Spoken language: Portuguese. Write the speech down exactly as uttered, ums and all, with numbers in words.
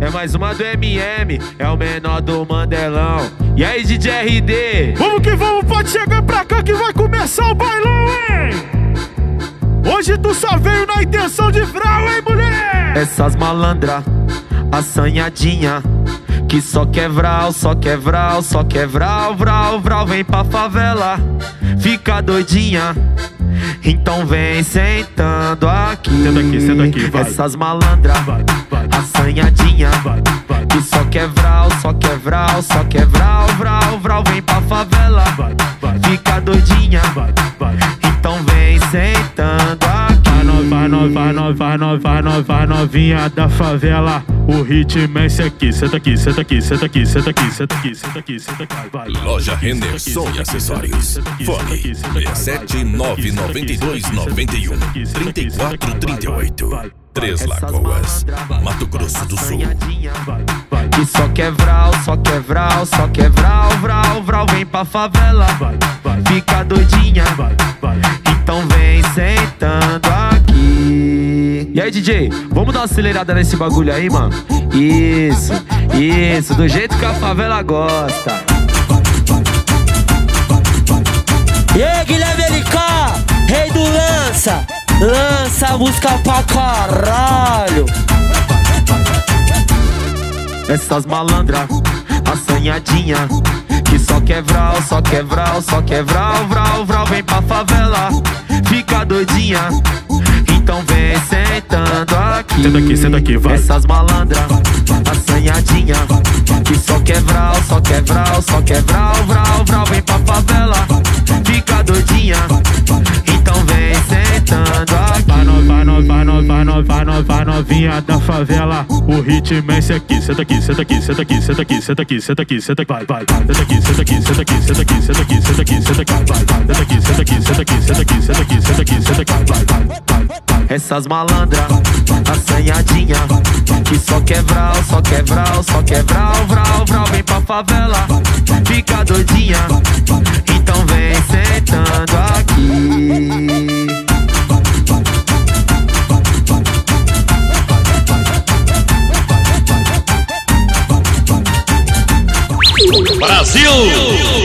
é mais uma do M M, é o menor do Mandelão. E aí, D J R D? Vamos que vamos, pode chegar pra cá que vai começar o bailão, hein? Hoje tu só veio na intenção de vral, hein, mulher? Essas malandra, assanhadinha, que só quer vral, só quer vral, só quer vral, vral, vral. Vem pra favela, fica doidinha, então vem sentando aqui. Senta aqui, senta aqui, vai. Essas malandra, vai, vai, assanhadinha, vai, vai, que só quer vral, só quer vral, só quer vral, vral, vral. Vem pra favela, vai, vai, fica doidinha, vai, vai. então vem sentando aqui. Vai nova, vai nova, vai nova, vai nova, vai novinha da favela. O ritmo é esse aqui, senta aqui, senta aqui, senta aqui, senta aqui, senta aqui, senta aqui, senta aqui, vai. Loja Renner Som e Acessórios. Fone seis sete nove nove dois nove um três quatro três oito. Três Lagoas, Mato Grosso do Sul. Que só quer vral, só quer vral, só quer vral, vral, vral. Vem pra favela, fica doidinha, então vem sentando aqui. E aí, D J, vamos dar uma acelerada nesse bagulho aí, mano? Isso, isso, do jeito que a favela gosta. E aí, Guilherme L K, rei do lança, lança a música pra caralho. Essas malandra, assanhadinha, que só quer vral, só quer vral, só quer vral, vral, vral. Vem pra favela, fica doidinha, então vem sentando aqui. Senta aqui, senta aqui, vai. Essas malandra, assanhadinha, que só quer vral, só quer vral, só quer vral, vral, vral. Vem pra favela, fica doidinha, então vem sentando aqui. Vai nova, vai nova, vai nova, vai nova, vai nova, vai novinha da favela. O ritmo é esse aqui, senta aqui, senta aqui, senta aqui, senta aqui, senta aqui, senta aqui, senta aqui, vai, vai, senta aqui, senta aqui, senta aqui, senta aqui, senta aqui, senta aqui, senta aqui, vai, vai, senta aqui, senta aqui, senta aqui, senta aqui, senta aqui, senta aqui, senta aqui, vai, vai, vai. Essas malandra, assanhadinha, que só quer vral, só quer vral, só quer vral, vral, vral. Vem pra favela, fica doidinha, então vem sentando aqui. Brasil!